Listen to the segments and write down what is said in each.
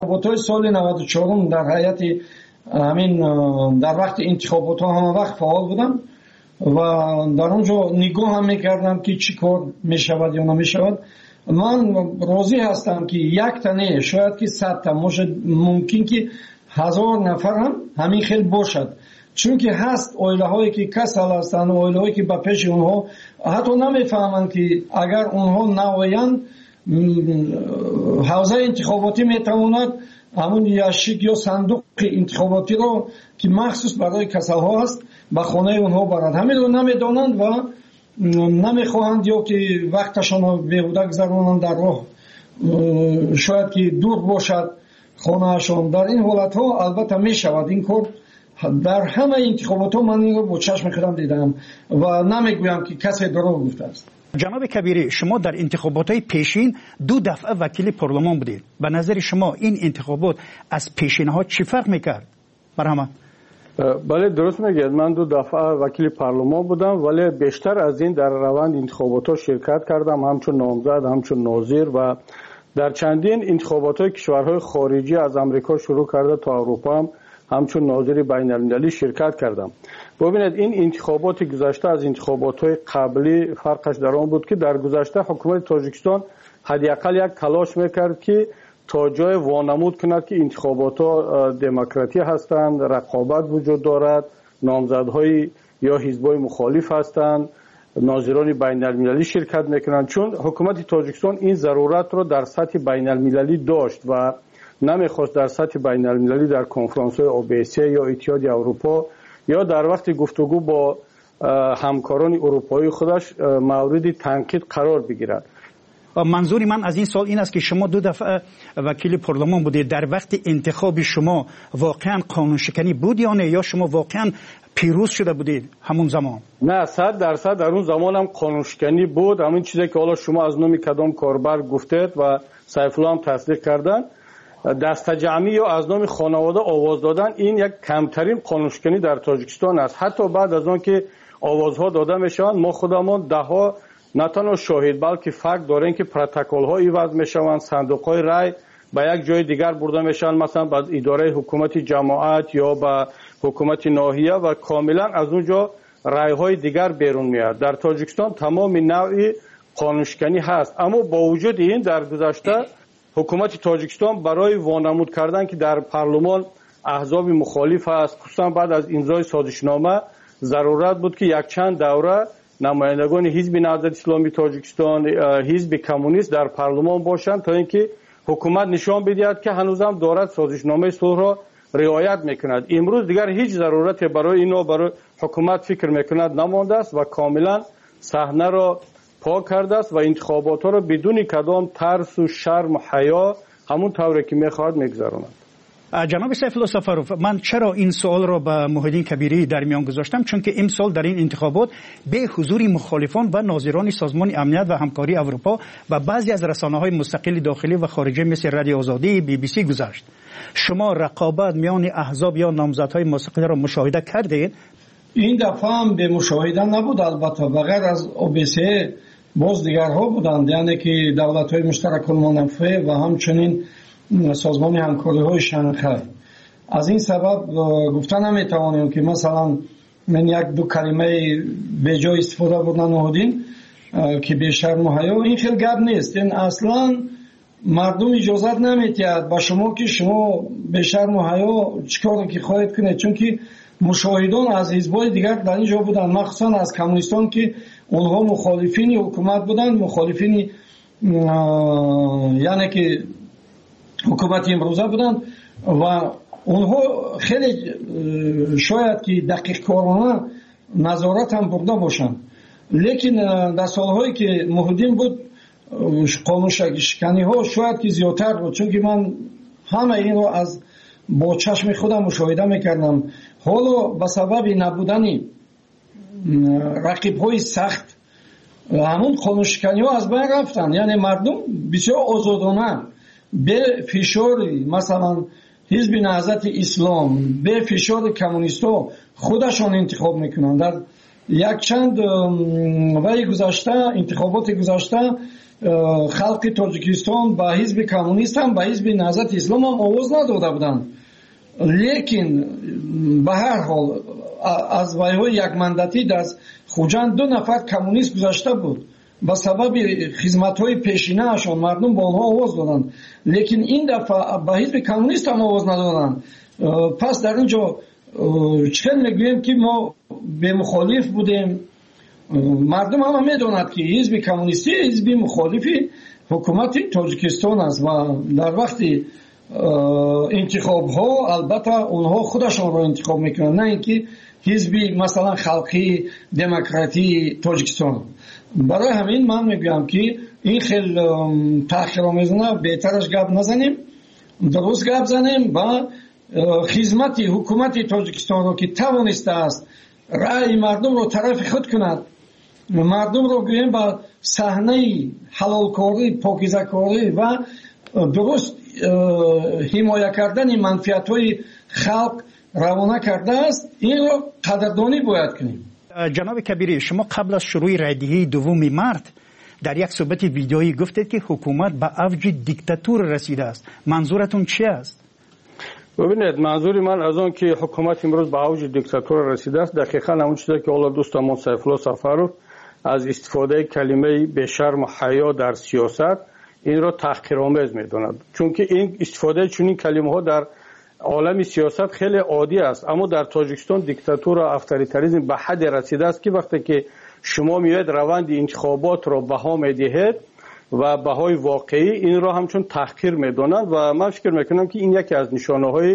انتخابات سال 94 در هیئت همین در وقت انتخابات همه وقت فعال بودم و در اونجا نگاه هم میکردم که چی کار میشود یا نمیشود. من راضی هستم که یک تنه شاید که 100 تا ممکن که 1000 نفر هم همین خیلی باشد، چون که هست اویله هایی که کسل هستند، اویله هایی که به پیش اونها حتی نمیفهمند که اگر اونها نوایند حوزه انتخاباتی میتواند همون یاشیک یا صندوق انتخاباتی رو که مخصوص برای کسل ها هست به خانه اونها برند. همین رو نمیدانند و نمیخواهند یا که وقتشان رو بیهوده گذرانند در راه، شاید که دور باشد خانهشان. در این حالت ها البته میشود این کار. در همه انتخابات ها من این رو با چشم خودم دیدم و نمیگویم که کسی دروغ گفته است. جناب کبیری، شما در انتخابات های پیشین 2 دفعه وکیل پارلمان بودید. به نظر شما این انتخابات از پیشین ها چی فرق میکرد؟ مرحبا. بله درست میگید، من 2 دفعه وکیل پارلمان بودم، ولی بیشتر از این در روند انتخابات ها شرکت کردم، همچون نامزد، همچون ناظر و در چندین انتخابات های کشورهای خارجی از امریکا شروع کرده تا اروپا هم همچون ناظر بین المللی شرکت کردم. ببینید این انتخابات گذشته از انتخابات های قبلی فرقش در آن بود که در گذشته حکومت تاجیکستان حداقل یک تلاش میکرد که تا جای وانمود کند که انتخابات ها دموکراتی هستند، رقابت وجود دارد، نامزدهای یا حزبای مخالف هستند، ناظران بین المللی شرکت میکنند، چون حکومت تاجیکستان این ضرورت رو در سطح بین المللی داشت و نمیخواست در سطح بین المللی در کنفرانس های OBSE یا اتحادیه اروپا یا در وقت گفتگو با همکاران اروپایی خودش مورد تنقید قرار بگیرد. منظور من از این سال این است که شما 2 دفعه وکیل پارلمان بودید. در وقت انتخاب شما واقعا قانون شکنی بود یا نه، یا شما واقعا پیروز شده بودید همون زمان؟ نه، 100% در اون زمان هم قانون شکنی بود. همین چیزی که حالا شما از نام کدام کاربر گفتید و سیف الله هم تصدیق کردن، دست جمعی یا از نام خانواده آواز دادن، این یک کمترین قانون شکنی در تاجیکستان است. حتی بعد از آن که آوازها داده میشوند ما خودمان دهها نه تنها شاهد بلکه فکت داریم که پروتکل ها عوض میشوند، صندوق های رای به یک جای دیگر برده میشن، مثلا به اداره حکومت جماعت یا به حکومت ناحیه و کاملا از اونجا رای های دیگر بیرون میاد. در تاجیکستان تمام نوع قانون شکنی هست، اما با وجود این در گذشته حکومت تاجیکستان برای وانمود کردن که در پارلمان احزاب مخالف است، خصوصا بعد از امضای سازشنامه ضرورت بود که یک چند دوره نمایندگان حزب نهضت اسلامی تاجیکستان، حزب کمونیست در پارلمان باشند تا اینکه حکومت نشان بدهد که هنوزم دارد سازشنامه صلح را رعایت میکند. امروز دیگر هیچ ضرورت برای اینو برای حکومت فکر میکند نمانده است و کاملا صحنه را پاک کرده است و انتخابات ها را بدون کدام ترس و شرم و حیا همون طوری که میخواد میگذراند. جناب سیف الله سفروف، من چرا این سوال را به محیدین کبیری در میان گذاشتم؟ چون که امسال در این انتخابات به حضور مخالفان و ناظران سازمان امنیت و همکاری اروپا و بعضی از رسانه‌های مستقل داخلی و خارجی مثل رادیو آزادی، BBC گذشت. شما رقابت میان احزاب یا نامزدهای مستقل را مشاهده کردید؟ این دفعه هم به مشاهده نبود، البته بغیر از OBSE باز دیگرها بودند، یعنی که دولت‌های مشترک المنافع و همچنین سازمان همکاری های شنغهای. از این سبب گفتن نمیتوانیم که مثلا من 1-2 کلمه به جای استفاده بودن نهادین که به شرم و حیا، این خیلی گپ نیست. این اصلا مردم اجازت نمیتید با شما که شما به شرم و حیا چیکار که خواهید کنید، چون که مشاهدان از حزب‌های دیگر در اینجا بودن، مخصوصا از کمونیستان که اونها مخالفین حکومت بودن، مخالفین یعنی که حکومت امروزه بودن و اونها خیلی شاید که دقیق کارانه نظارت هم برده باشند، لیکن در سالهایی که محدودین بود قانون شکنی ها شاید که زیادتر بود، چون که من همه این رو از با چشم خودم مشاهده میکردم. حالا به سبب نبودن رقیب های سخت همون قانون شکنی ها از بین رفتن، یعنی مردم بسیار آزادانه به فشار مثلا حزب نهضت اسلام، به فشار کمونیستا خودشان انتخاب میکنن. در یک چند وقت گذشته، انتخابات گذشته خلق تاجیکستان با حزب کمونیست هم با حزب نهضت اسلام هم آواز نداده بودند. لیکن به هر حال از ویهای یک مندتی در خوجند 2 نفر کمونیست گذاشته بود. با سبب خدمت‌های پیشینه اشان مردم با آنها آواز دادند. لیکن این دفعه با حزب کمونیست هم آواز ندادند. پس در اینجا چطور میگوییم که ما به مخالف بودیم؟ مردم هم میدونند که حزب کمونیستی حزب مخالفی حکومت تاجیکستان است و در وقت انتخاب ها البته اونها خودشون رو انتخاب میکنن، نه اینکه حزب مثلا خلقی دموکراتی تاجیکستان. برای همین من میگم که این خیلی تأخیرآمیزانه بهترش گپ نزنیم، درست گپ زنیم و خدمت حکومت تاجیکستان رو که توانسته است رأی مردم رو طرف خود کند، مردم رو گویم با صحنه حلالکاری، پاکیزه‌کاری و درست حمایت کردن منفعت‌های خلق روانه کرده است، این رو قدردانی باید کنیم. جناب کبیری، شما قبل از شروع رایدهی 2 مارس در یک صحبت ویدیویی گفتید که حکومت به اوج دیکتاتور رسیده است. منظورتون چی است؟ ببینید، منظوری من از اون که حکومت امروز به اوج دیکتاتور رسیده است دقیقاً همون چیزی که اول دوستمون سیفالله سفروف از استفاده کلمه به شرم و حیا در سیاست این را تحقیرآمیز می‌داند، چون که این استفاده چنین کلمه‌ها در عالم سیاست خیلی عادی است. اما در تاجیکستان دیکتاتور و اتوریتاریسم به حد رسیده است که وقتی که شما میاید روند انتخابات را بها میدهید و بهای واقعی این را همچون تحقیر میدانند و من فکر میکنم که این یکی از نشانه‌های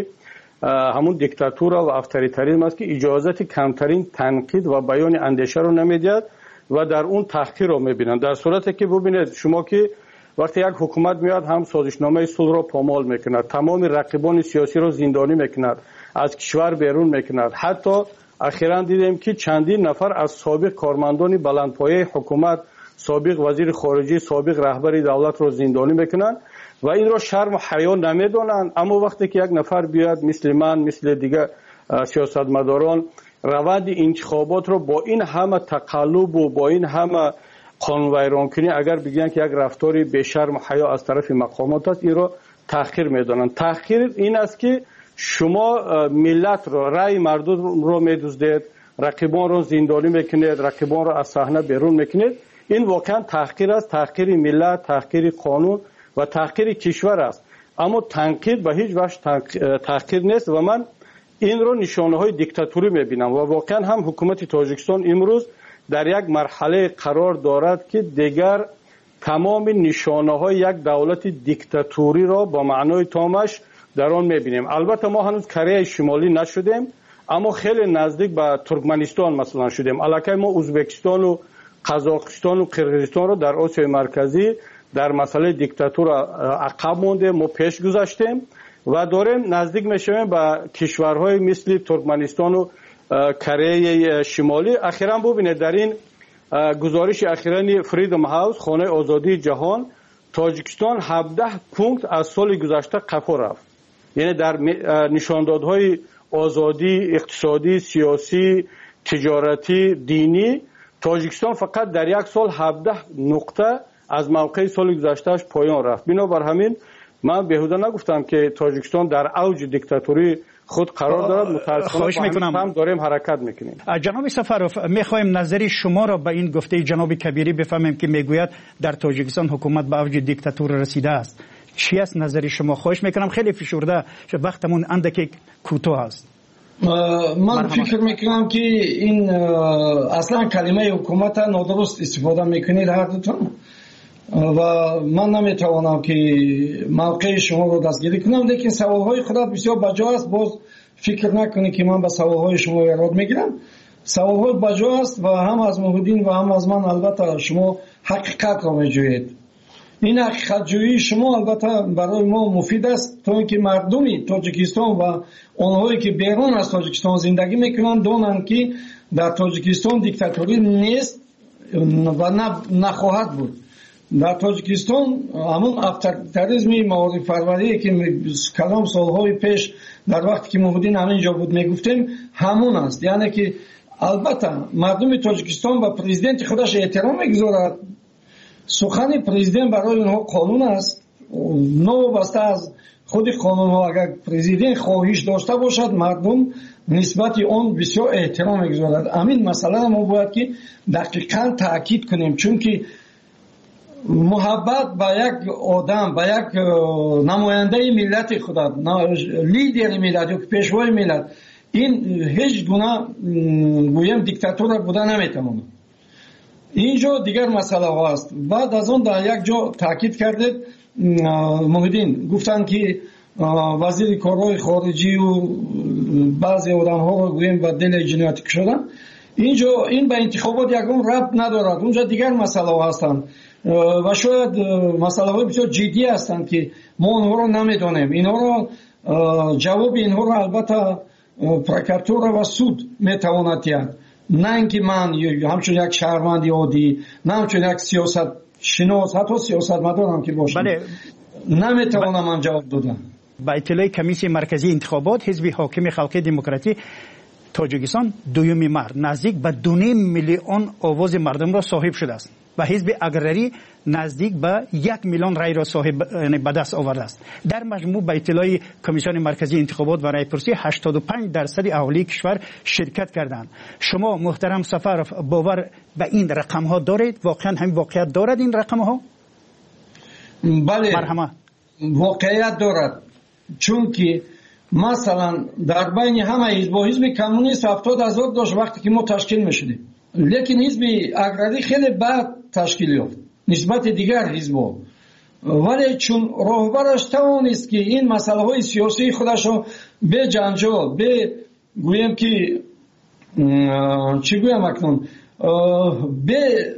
همون دیکتاتور و اتوریتاریسم است که اجازت کمترین تنقید و بیان اندیشه رو نمیدهد و در اون تحقیر رو میبینند. در صورتی که ببینید شما که وقتی یک حکومت میاد هم سازشنامه صلح را پامال میکند، تمام رقیبان سیاسی را زندانی میکند، از کشور بیرون میکند. حتی اخیراً دیدیم که چندین نفر از سابق کارمندان بلندپایه حکومت، سابق وزیر خارجه، سابق رهبر دولت را زندانی میکنند و این را شرم و حیا نمیدانند. اما وقتی که یک نفر بیاد مثل من، مثل دیگر سیاستمداران روند انتخابات را با این همه تقلب و با این همه قانون ویران کنی اگر بگن که یک رفتاری به شرم و حیا از طرف مقامات است، این را تحقیر میدانند. تحقیر این است که شما ملت را، رأی مردم را میدزدید، رقیبان را زندانی میکنید، رقیبان را از صحنه بیرون میکنید. این واقعا تحقیر است، تحقیر ملت، تحقیر قانون و تحقیر کشور است. اما تنقید به هیچ وجه تحقیر نیست و من این را نشانه های دیکتاتوری میبینم و واقعا هم حکومت تاجیکستان امروز در یک مرحله قرار دارد که دیگر تمام نشانه های یک دولت دیکتاتوری را با معنای تامش در آن میبینیم. البته ما هنوز کره شمالی نشدیم، اما خیلی نزدیک به ترکمنستان مثلا شدیم. الکی ما ازبکستان و قزاقستان و قرقیزستان را در آسیای مرکزی در مسئله دیکتاتور عقب مونده، ما پیش گذاشتیم و داریم نزدیک میشویم به کشورهای مثل ترکمنستان و کره شمالی. اخیراً ببینید در این گزارش اخیرانی فریدم هاوس، خانه آزادی جهان، تاجیکستان 17 پونکت از سال گذشته قفا رفت. یعنی در نشاندادهای آزادی اقتصادی، سیاسی، تجارتی، دینی تاجیکستان فقط در یک سال 17 نقطه از موقع سال گذشتهش پایان رفت. بنابر همین من بهوده نگفتم که تاجیکستان در اوج دیکتاتوری خود قرار دارد. متاسفانه هم داریم حرکت میکنیم. جناب سفروف، میخوایم نظری شما را به این گفته جناب کبیری بفهمیم که میگوید در تاجیکستان حکومت به اوج دیکتاتور رسیده است. چی است نظری شما؟ خواهش میکنم، خیلی فشرده وقتمون اندکی کوتاه است. من فکر میکنم که این اصلا کلمه حکومت نادرست استفاده میکنید هر دوتون و من نمیتوانم که موقع شما رو دستگیری کنم، لیکن سوالهای خودت بسیار بجا است. باز فکر نکنید که من به سوالهای شما ایراد میگیرم. سوالهای بجا است و هم از موحدین و هم از من البته شما حقیقت را میجویید. این حقیقت جویی شما البته برای ما مفید است تا اینکه مردمی تاجیکستان و آنهایی که بیرون از تاجیکستان زندگی میکنند دانند که در تاجیکستان دیکتاتوری نیست و نخواهد بود. در تاجیکستان همون اتوریتاریسم معارف پروری که کلام سالهای پیش در وقتی که موحدین همینجا بود میگفتیم همون است. یعنی که البته مردم تاجیکستان و پرزیدنت خودش احترام میگذارد سخن پرزیدنت برای اونها قانون است. نوبسته از خود قانون ها اگر پرزیدنت خواهش داشته باشد مردم نسبت اون بسیار احترام میگذارد. همین مسئله ما باید که دقیقاً تاکید کنیم، چون که محبت با یک آدم، با یک نماینده ملت خدا، لیدر ملت یا پیشوای ملت، این هیچ گونه گویم دیکتاتور بوده نمیتونه. اینجا دیگر مسئله هست. بعد از اون در یک جا تاکید کرده محیدین گفتن که وزیر کارهای خارجی و بعضی آدم ها رو گویم به دل جنایتی کشیدن. اینجا این به انتخابات یکم ربط ندارد. اونجا دیگر مسئله هستند و شاید مسئله های بسیار جدی هستند که ما اونها رو نمیدونیم. اینها رو جواب اینها رو البته پروکراتور و سود میتواند دهد، نه اینکه من همچون یک شهروند عادی، نه همچون یک سیاست شناس، حتی سیاستمدارم که باشم نمیتوانم من جواب دادم. با اطلاع کمیسیون مرکزی انتخابات، حزب حاکم خلق دموکراتی تاجیکستان دوم مرد نزدیک به 2.5 میلیون آواز مردم را صاحب شده است و حزب اگرری نزدیک به 1 میلیون رای را صاحب به دست آورده است. در مجموع به اطلاع کمیسیون مرکزی انتخابات و رایپرسی 85% اهالی کشور شرکت کردند. شما محترم سفرов باور به این رقم ها دارید؟ واقعا همین واقعیت دارد این رقم ها؟ بله، مرحمت واقعیت دارد. چون که مثلا در بین همه حزب کمونیست 70,000 داشت وقتی که ما تشکیل میشدیم، لیکن حزب اگرری خیلی بعد تشکیل یافت نسبت دیگر حزب‌ها، ولی چون راهبرش توانست که این مسئله های سیاسی خودش رو به جنجال، به گویم که چی گویم اکنون، به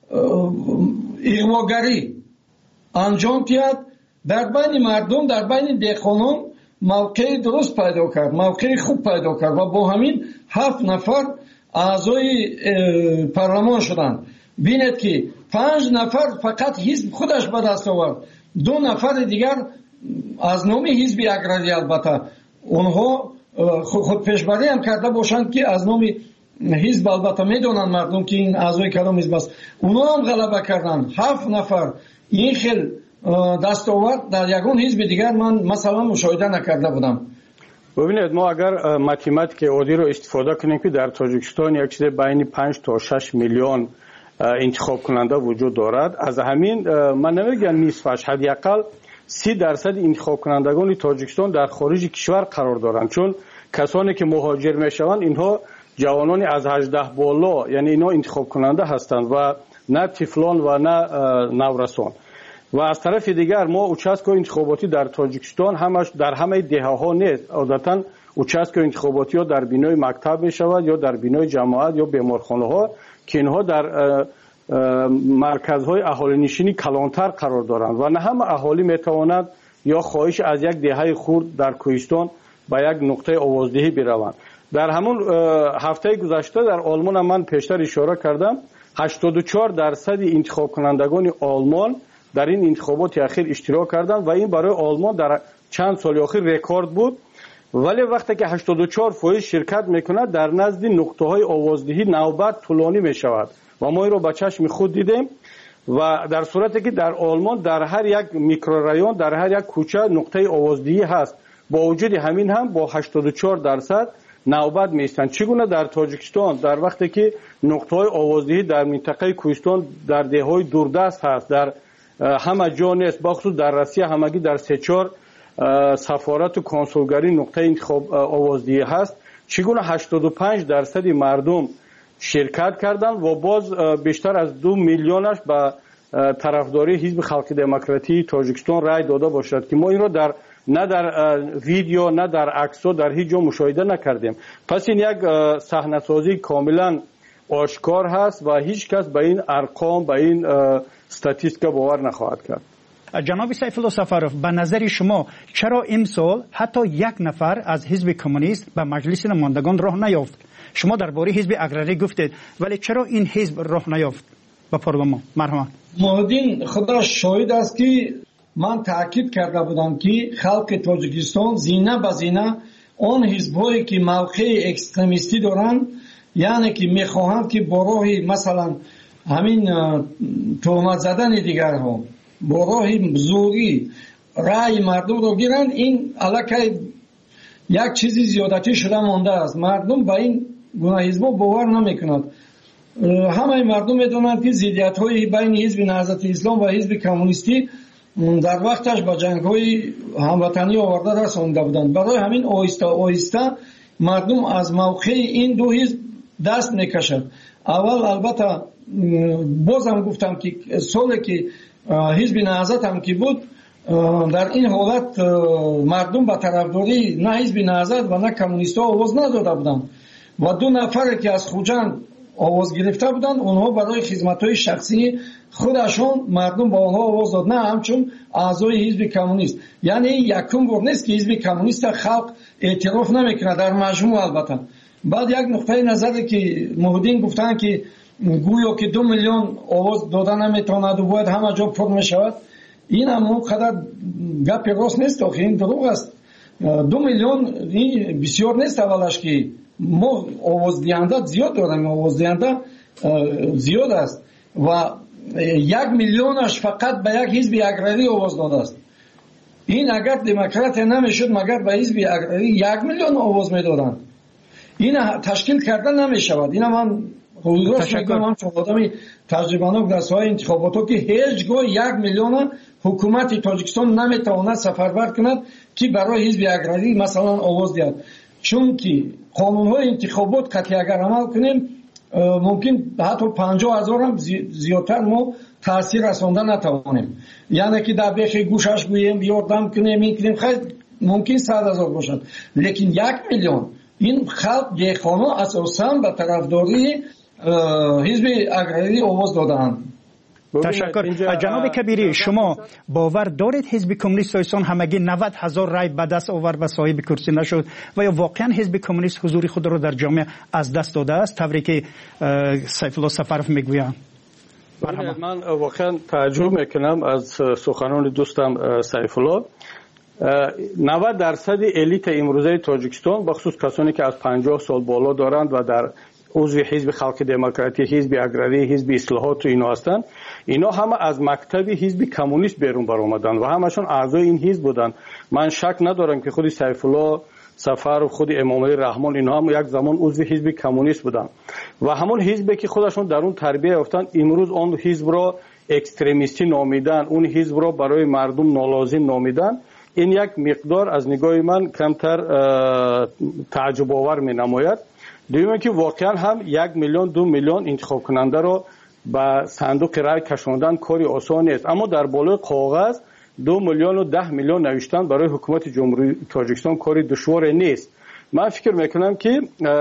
اغواگری انجام دهد، در بین مردم، در بین دهقانان موقع درست پیدا کرد، موقع خوب پیدا کرد و با همین 7 نفر اعضای پارلمان شدند. بینید که 5 نفر فقط حزب خودش به دست آورد، 2 نفر دیگر از نام حزب اگرری، البته اونها خود پیشبری هم کرده باشند که از نام حزب، البته میدونن مردم که این اعضای کدام حزب است، اونها هم غلبه کردند. 7 نفر این خیل دستاورد در یگان حزب دیگر من مثلا مشاهده نکرده بودم. ببینید ما اگر ماتماتیک عادی رو استفاده کنیم که در تاجیکستان یک چیز بین 5 تا 6 میلیون انتخاب کننده وجود دارد، از همین من نمیگم نصفش، حداقل 30% انتخاب کنندگان تاجیکستان در خارج کشور قرار دارند، چون کسانی که مهاجر میشوند اینها جوانانی از 18 بالا، یعنی اینا انتخاب کننده هستند و نه طفلان و نه نورسان. و از طرف دیگر ما اوچاسکو انتخاباتی در تاجیکستان همش در همه دهه‌ها نیست، عادتاً اوچاسکو انتخاباتی ها در بینای مکتب می شود یا در بینای جماعت یا بیمارخانه ها که اینها در مرکزهای اهالی نشینی کلانتر قرار دارند و نه همه اهالی می تواند یا خواهش از یک دهه خرد در کوهستان به یک نقطه آوازدهی بروند. در همون هفته گذشته در آلمان هم من پیشتر اشاره کردم 84% انتخاب کنندگان آلمان در این انتخابات اخیر اشتراک کردند و این برای آلمان در چند سال اخیر رکورد بود. ولی وقتی که 84% شرکت میکنه در نزد نقطه های آوازدهی نوبت طولانی میشود و ما این رو با چشم خود دیدیم و در صورتی که در آلمان در هر یک میکرورایون، در هر یک کوچه نقطه آوازدهی هست، با وجود همین هم با 84% نوبت میستند. چگونه در تاجیکستان در وقتی که نقطه های آوازدهی در منطقه کوهستان در دههای دوردست هست، در همه جا نیست، بخصوص در روسیه همگی در 3-4 سفارت و کنسولگری نقطه انتخاب آوازدهی هست، چگونه 85% مردم شرکت کردند و باز بیشتر از 2 میلیونش به طرفداری حزب خلق دموکراتی تاجیکستان رای داده باشد که ما این را نه در ویدیو نه در عکس‌ها در هیچ جا مشاهده نکردیم. پس این یک صحنه‌سازی کاملا آشکار هست و هیچ کس به این ارقام، به این استاتیستیکا باور نخواهد کرد. جناب سیف الله سفرов، به نظر شما چرا امسال حتی 1 نفر از حزب کمونیست به مجلس نمایندگان راه نیافت؟ شما درباره حزب اگرری گفتید، ولی چرا این حزب راه نیافت به پارلمان؟ مرحبا. محمدین خدا شاهد است که من تاکید کرده بودم که خلق تاجیکستان زینه به زینه آن حزب‌هایی که موقع اکستریمیستی دارند، یعنی که میخواهند که با راه مثلا همین تهمت زدن دیگرها با راه زوری رأی مردم رو گیرن، این الکی یک چیزی زیادتی شده مانده است. مردم به این گونه حزب باور نمیکنند. همه مردم میدونند که ضدیت های بین حزب نهضت اسلام و حزب کمونیستی در وقتش با جنگ های هموطنی آورده رسانده بودند. برای همین آهسته آهسته مردم از موقع این دو حزب دست میکشند. اول البته بازم گفتم که سالی که حزب نهضت هم که بود، در این حالت مردم به طرفداری نه حزب نهضت و نه کمونیست‌ها آواز نداده بودند و دو نفر که از خوجند آواز گرفته بودند، اونها برای خدمت‌های شخصی خودشون مردم با آنها آواز داد، نه همچون اعضای حزب کمونیست. یعنی یکم بار نیست که حزب کمونیست خلق اعتراف نمیکنه در مجموع. البته بعد یک نقطه نظری که موحدین گفتن که گویا که 2 میلیون آواز دادن نمیتواند و باید همه جا پر میشود، این هم اون قدر گپ راست نیست، آخه این دروغ است. 2 میلیون این بسیار نیست. اولش که ما آواز دهنده زیاد داریم، آواز دهنده زیاد است و 1 میلیونش فقط به یک حزب اگراری آواز داده است. این اگر دموکرات نمیشد مگر به حزب اگراری 1 میلیون آواز میدادند. این تشکیل کردن نمیشود. این من روزگاش میگم هم چون آدمی تجربه‌ناک در ساحه انتخابات که هیچگاه 1 میلیون حکومت تاجیکستان نمیتواند سفربر کند که برای حزب اگراری مثلا آواز دهد. چون که قانون‌های انتخابات قطعی اگر عمل کنیم ممکن حتی 50,000 هم زیادتر ما تاثیر رساندن نتوانیم. یعنی که در بیخ گوشش گوییم یاردم کنیم این کنیم خیلی ممکن 100,000 باشد، لیکن 1 میلیون این خلق دیخانه اساساً به طرفداری حزب اگراری آواز دادند. تشکر. جناب کبیری، شما باور دارید حزب کمونیست ایسان همگی 90,000 رای به دست آورد و صاحب کرسی نشد و یا واقعا حزب کمونیست حضور خود را در جامعه از دست داده است طوری که سیف الله سفرف میگوید؟ من واقعا تعجب میکنم از سخنان دوستم سیف الله. 90% الیت امروزه تاجیکستان بخصوص کسانی که از 50 سال بالا دارند و در عضو حزب خلق دموکراتی، حزب اگراری، حزب اصلاحات و اینا هستند، اینا همه از مکتب حزب کمونیست بیرون بر آمدند و همشون اعضای این حزب بودند. من شک ندارم که خود سیف الله سفر و خود امام علی رحمان اینا هم یک زمان عضو حزب کمونیست بودند و همون حزبی که خودشون در اون تربیت یافتند امروز اون حزب را اکستریمیستی نامیدن، اون حزب را برای مردم نالازم نامیدن. این یک مقدار از نگاه من کمتر تعجب آور می نماید. دویمه که واقعا هم 1 میلیون 2 میلیون انتخاب کننده را به صندوق رای کشاندن کاری آسان نیست، اما در بالای کاغذ 2 میلیون و 10 میلیون نوشتن برای حکومت جمهوری تاجیکستان کاری دشوار نیست. من فکر میکنم که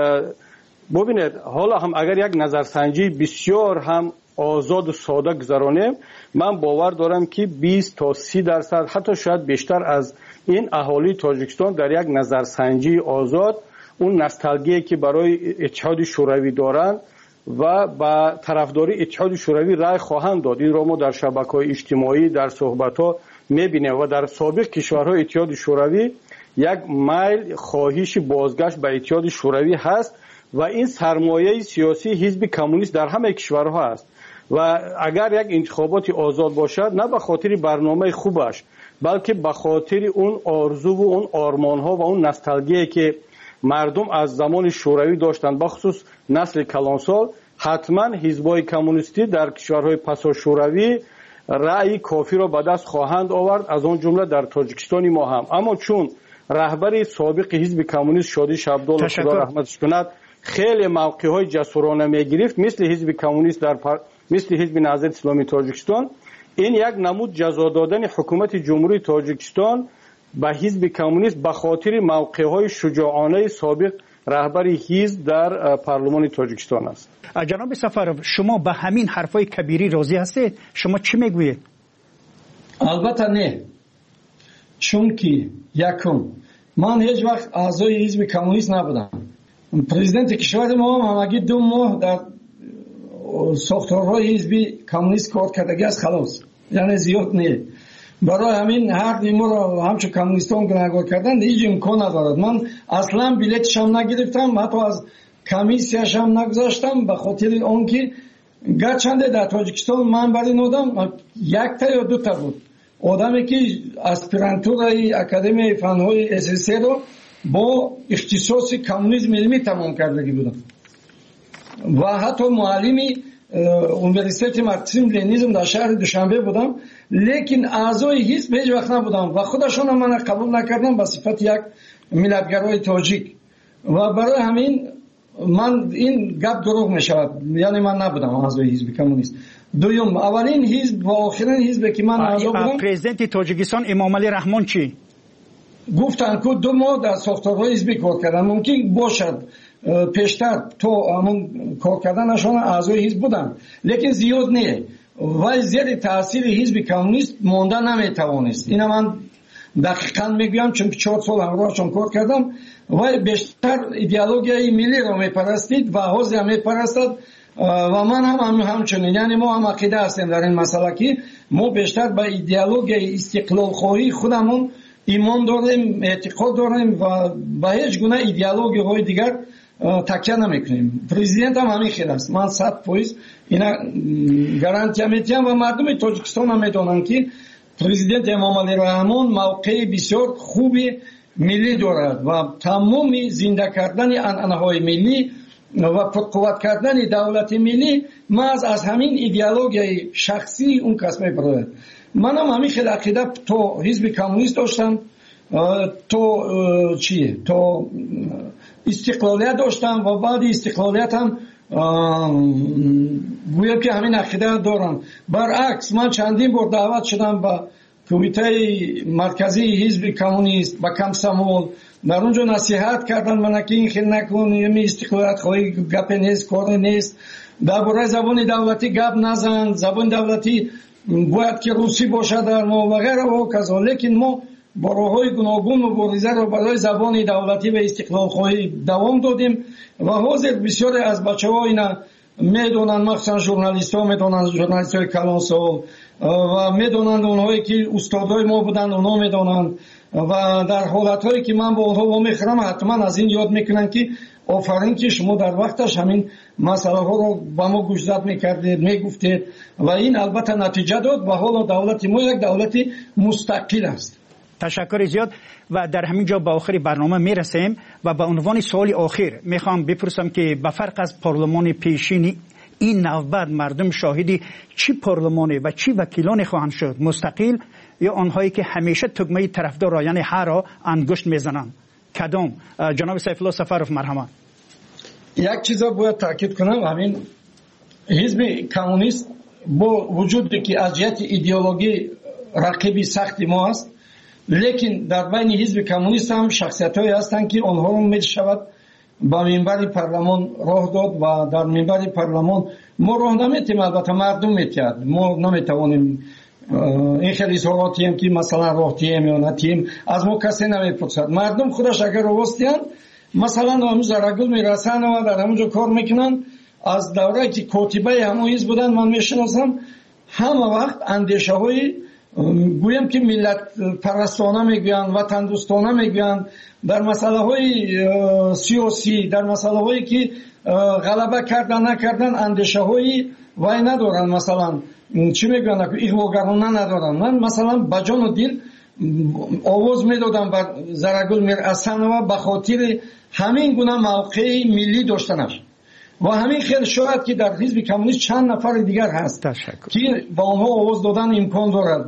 ببینید حالا هم اگر یک نظرسنجی بسیار هم آزاد و ساده گذرانیم، من باور دارم که 20 تا 30% حتی شاید بیشتر از این اهالی تاجیکستان در یک نظرسنجی آزاد اون نوستالژی که برای اتحاد شوروی دارند و با طرفداری اتحاد شوروی رای خواهند داد. این را ما در شبکه‌های اجتماعی در صحبت‌ها می‌بینیم و در سابق کشورهای اتحاد شوروی یک میل خواهش بازگشت به اتحاد شوروی هست و این سرمایه سیاسی حزب کمونیست در همه کشورها است و اگر یک انتخابات آزاد باشد نه به خاطر برنامه خوبش بلکه به خاطر اون آرزو و اون آرمان‌ها و اون نوستالژی که مردم از زمان شوروی داشتند، بخصوص نسل کلانسال، حتما حزب‌های کمونیستی در کشورهای پسا شوروی رأی کافی را به دست خواهند آورد، از آن جمله در تاجیکستان ما هم. اما چون رهبر سابق حزب کمونیست شادی شبدال خدا رحمتش کند خیلی موقع‌های جسورانه می‌گرفت مثل حزب کمونیست مثل حزب نهضت اسلامی تاجیکستان، این یک نمود جزا دادن حکومت جمهوری تاجیکستان به حزب کمونیست به خاطر موقع‌های شجاعانه سابق رهبر حزب در پارلمان تاجیکستان است. جناب سفرов شما به همین حرفای کبیری راضی هستید؟ شما چی میگویید؟ البته نه، چون که یکم من هیچ وقت اعضای حزب کمونیست نبودم. پرزیدنت کشور ما هم همگی 2 ماه در ساختارهای حزب کمونیست کار کردگی است، خلاص، یعنی زیاد نه. برای همین هر نیمو را همچون کمونیستان گناهکار کردن هیچ امکان ندارد. من اصلا بلیتش هم نگرفتم، حتی از کمیسیش هم نگذاشتم به خاطر آنکه گرچنده در تاجیکستان من برای نودم یک تا یا دو تا بود آدمی که اسپرانتورای اکادمی فنهای SSC رو با اختصاص کمونیسم علمی تمام کردگی بودم و حتی معلمی اونیورسیت مارکسیسم لنینیسم در شهر دوشنبه بودم، لیکن اعضای حزب هیچ وقت نبودم و خودشون هم من قبول نکردم به صفت یک ملتگرای تاجیک و برای همین من این گپ دروغ می شود، یعنی من نبودم اعضای حزب کمونیست. دوم اولین حزب و آخرین حزب که من اعضا بودم پرزیدنت تاجیکستان امام علی رحمان چی گفتن که 2 ماه در ساختارهای حزبی کار کردن، ممکن باشد پیشتر تو همون کار کردنشان اعضای حزب بودن لیکن زیاد نه و زیر تاثیر حزب کمونیست ماندن نمیتوانست. اینا من دقیقاً میگم چون 4 سال همراهشون کار کردم و بیشتر ایدئولوژی ملی رو میپرستید و حوزه هم میپرستد و من هم همچنین، یعنی ما هم عقیده هستیم در این مسئله که ما بیشتر به ایدئولوژی استقلال خواهی خودمون ایمان داریم، اعتقاد داریم و به هیچ گونه ایدئولوژی های دیگر تکیه نمیکنیم. پرزیدنت هم همین خیلی است، من 100% اینا گارانتی میدم و مردم تاجیکستان هم میدونن که پرزیدنت امام علی رحمان موقع بسیار خوبی ملی دارد و تمام زنده کردن عنعنه‌های ملی و پرقوت کردن دولت ملی محض از همین ایدئولوژی شخصی اون کس میپرد. من هم همین خیلی عقیده تو حزب کمونیست داشتم، تو چیه تو استقلالیت داشتم و بعد استقلالیت هم گویم که همین عقیده دارم. برعکس من چندین بار دعوت شدم به کمیته مرکزی حزب کمونیست با کمسمول، در اونجا نصیحت کردن من که این خیلی نکن، یه استقلالیت خواهی گپ نیست، کار نیست، درباره زبان دولتی گپ نزن، زبان دولتی باید که روسی باشه در ما و غیره و کذا. لیکن ما با راه‌های گوناگون مبارزه رو برای زبان دولتی و استقلال خواهی دوام دادیم و حاضر بسیاری از بچه‌ها اینا میدونن، مخصوصا ژورنالیست‌ها میدونن، ژورنالیست‌های کلانسال و میدونن اونهایی که استادای ما بودن اونا میدونن و در حالت‌هایی که من با اونها میخرم حتما از این یاد میکنن که آفرین که شما در وقتش همین مسئله ها رو با ما گوشزد میکردید، میگفتید و این البته نتیجه داد و حالا دولت ما یک دولت مستقل است. تشکر زیاد و در همین جا به آخر برنامه میرسیم و به عنوان سوال آخر میخوام بپرسم که به فرق از پارلمان پیشین این نوبت مردم شاهدی چی پارلمانی و چی وکیلان خواهند شد، مستقل یا آنهایی که همیشه تگمه طرفدار یعنی هر را انگشت میزنند؟ کدام؟ جناب سیف الله سفروف مرحمت. یک چیز باید تاکید کنم، همین حزب کمونیست با وجودی که از جهت ایدئولوژی رقیبی سختی ما است، لیکن در بین حزب کمونیست هم شخصیت‌هایی هستند که آنها رو میشود با منبر پارلمان راه داد و در منبر پارلمان ما راه نمیتیم، البته مردم میتید، ما نمیتوانیم این خیلی اظهاراتی هم که مثلا راه تیم یا نتیم از ما کسی نمیپرسد. مردم خودش اگر راستیان مثلا همون زرگل میرسن و در همونجا کار میکنن. از دوره که کاتبه همون حزب بودن من میشناسم، همه وقت اندیشه های گویم که ملت پرستانه میگوین، وطن دوستانه میگوین، در مسئله های سیاسی، در مسئله هایی که غلبه کردن نکردن اندیشه های وای ندارن، مثلا چی میگوین ایغواگرانه ندارن. من مثلا بجان و دل آواز میدادم بر زرگل میرسن و به خاطر همین گونه موقع ملی داشتنش و همین خیلی شاید که در حزب کمونیست چند نفر دیگر هست که با آنها آواز دادن امکان دارد.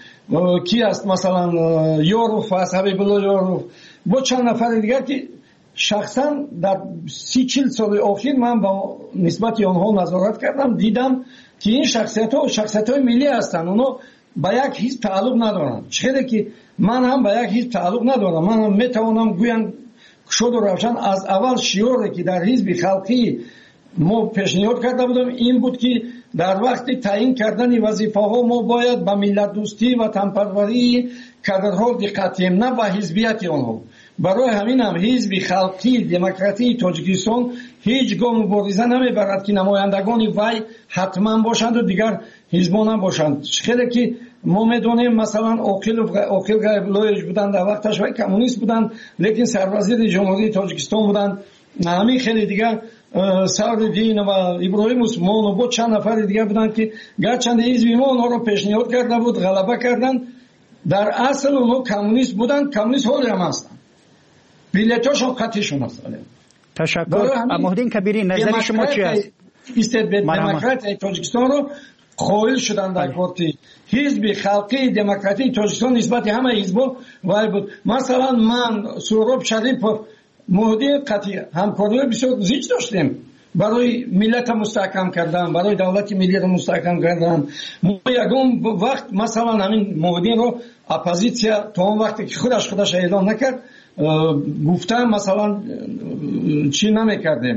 کی است مثلا یاروف است، حبیب الله یاروف، با چند نفر دیگر که شخصا در 30-40 سال اخیر من با نسبت آنها نظارت کردم، دیدم که این شخصیت‌های ملی هستند، اونا با یک حزب تعلق ندارن. چرا که من هم با یک حزب تعلق ندارم، من هم میتوانم گویم شد و روشن از اول شعاری که در حزب خلقی ما پیشنهاد کرده بودم این بود که در وقت تعیین کردن وظیفه ها ما باید به ملت دوستی و وطنپروری کادرها دقت کنیم، نه به حزبیت آنها. برای همین هم حزب خلقی دموکراتی تاجیکستان هیچ گام مبارزه نمیبرد که نمایندگان وی حتما باشند و دیگر حزبان هم باشند. خیلی که ما میدونیم مثلا عاقل غیب‌الله بودند، در وقتش وی کمونیست بودند لیکن سروزیر جمهوری تاجیکستان بودند. همین خیلی دیگر Савриддин ва Иброҳим Усмонов бо чанд нафари дигар буданд ки гарчанде ҳизби мо онҳоро пешниҳод карда буд, ғалаба карданд. дар асл онҳо коммунист буданд, коммунист ҳоле ҳам ҳастанд, билетҳошон қатъӣ шунас. ташаккур. Муҳиддин Кабирӣ, назари шумо чӣ аст? демократияи тоҷикистонро хоил шуданд дар корти ҳизби халқии демократии тоҷикистон нисбати ҳамаи ҳизбҳо вай буд. масалан ман, Суҳроб Шарипов, Муҳиддин қатъӣ ҳамкориҳои бисёр зич доштем барои миллата мустаҳкам кардан, барои давлати миллиро мустаҳкам кардан. мо ягон вақт масалан ҳамин Муҳиддинро оппозитсия то он вақте ки худаш эълон накард гуфта масалан чӣ намекардем,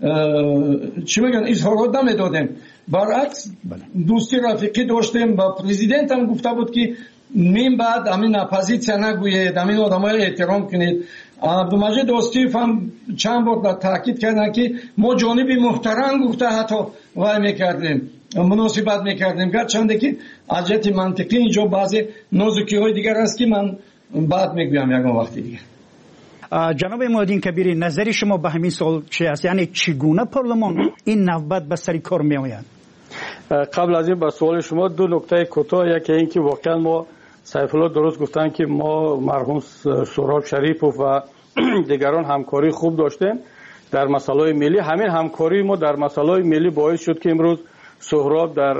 чӣ мегӯянд, изҳорот намедодем. баръакс дӯстӣ рафиқӣ доштем. ба президентам гуфта буд ки мин баъд амин оппозитсия нагӯед, амин одаморо эҳтиром кунед. Абдумаҷид Остиев ҳам чанд бор таъкид карданд ки мо ҷониби муҳтарам гуфта ҳатто вай мекардем, муносибат мекардем, гарчанде ки аз ҷиҳати мантиқӣ инҷо баъзе нозукиҳои дигар аст ки ман баъд мегӯям ягон вақти дигар. ҷаноби Муҳиддин Кабирӣ, назари шумо ба ҳамин суол чӣ аст? яъне чӣ гуна парлумон ин навбат ба сари кор меояд? қабл аз ин ба суоли шумо ду нуктаи кӯтоҳ. яке ин ки воқеан мо сайфулло дуруст гуфтанд ки мо марҳум Суҳроб Шарипов ва дигарон ҳамкорӣ хуб доштем дар масъалаҳои миллӣ. ҳамин ҳамкории мо дар масъалаҳои миллӣ боис шуд ки имрӯз Суҳроб дар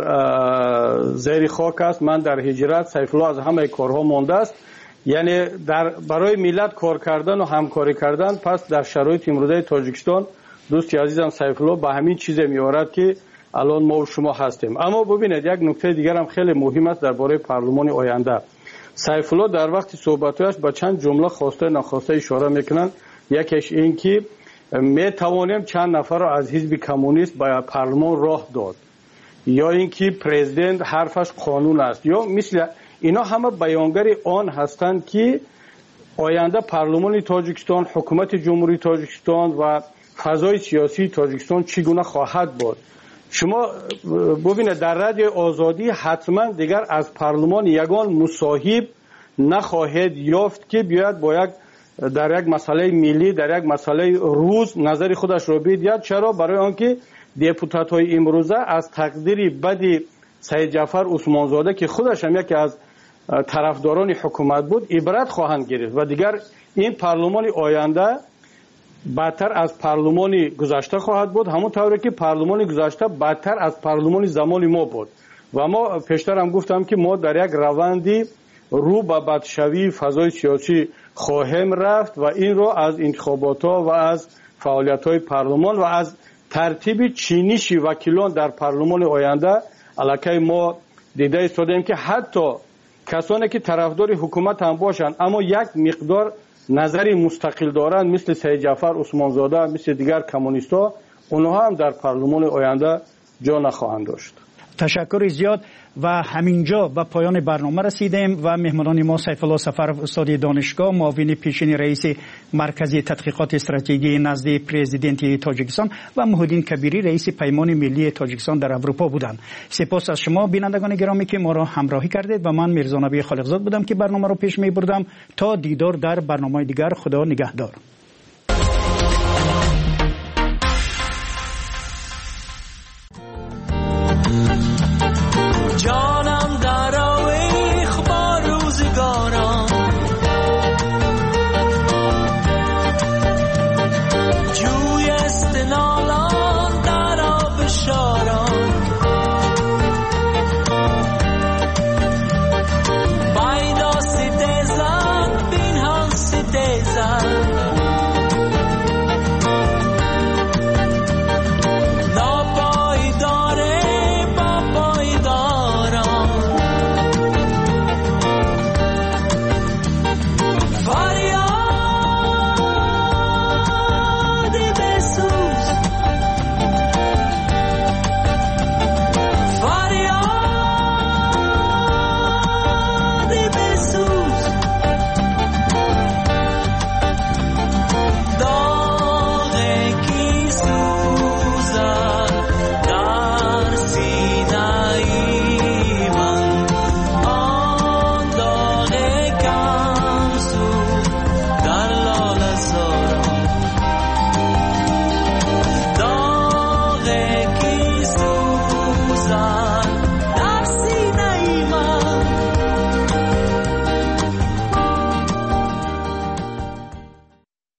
зери хок аст, ман дар ҳиҷрат, Сайфулло аз ҳамаи корҳо мондааст. яъне барои миллат кор кардану ҳамкорӣ кардан, пас дар шароити имрӯзаи Тоҷикистон дӯсти азизам Сайфулло ба ҳамин чизе меорад ки алон мо шумо ҳастем. аммо бубинед, як нуктаи дигар ҳам хеле муҳим аст дар бораи парлумони оянда. Сайфулло дар вақти суҳбатҳояш ба чанд ҷумла хоста нахоста ишора мекунанд. якеш ин ки метавонем чанд нафарро аз ҳизби коммунист ба парлумон роҳ дод, ё ин ки президент ҳарфаш қонун аст, ё мисли ино ҳама баёнгари он ҳастанд ки оянда парлумони Тоҷикистон, ҳукумати ҷумҳурии Тоҷикистон ва фазои сиёсии Тоҷикистон чӣ гуна хоҳад буд. шумо бубинед, дар радиои озодӣ ҳатман дигар аз парлумон ягон мусоҳиб нахоҳед ёфт ки биёяд бо дар як масъалаи миллӣ, дар як масъалаи рӯз назари худашро бидиҳад. чаро? барои он ки депутатҳои имрӯза аз тақдири бади Саидҷаъфар Усмонзода ки худаш ҳам яке аз тарафдорони ҳукумат буд ибрат хоҳанд гирифт ва дигар ин парлумони оянда бадтар аз парлумони гузашта хоҳад буд, ҳамон тавре ки парлумони гузашта бадтар аз парлумони замони мо буд. ва мо пештарам гуфтам ки мо дар як раванди рӯ ба бадшавии фазои сиёсӣ хоҳем рафт ва инро аз интихоботҳо ва аз фаъолиятҳои парлумон ва аз тартиби чиниши вакилон дар парлумони оянда аллакай мо дида истодем ки ҳатто касоне ки тарафдори ҳукумат ҳам бошанд, аммо як миқдор назари мустақил доранд, мисли Саидҷаъфар Усмонзода, мисли дигар коммунистҳо, онҳо ҳам дар парлумони оянда ҷо нахоҳанд дошт. تشکر زیاد و همینجا به پایان برنامه رسیدیم و مهمانان ما سیفالله سفرов استاد دانشگاه، معاون پیشین رئیس مرکز تحقیقات استراتژی نزد پرزیدنت تاجیکستان و مهدین کبیری رئیس پیمان ملی تاجیکستان در اروپا بودند. سپاس از شما بینندگان گرامی که ما را همراهی کردید و من میرزا نبی خالقزاد بودم که برنامه را پیش می بردم. تا دیدار در برنامه دیگر، خدا نگهدار.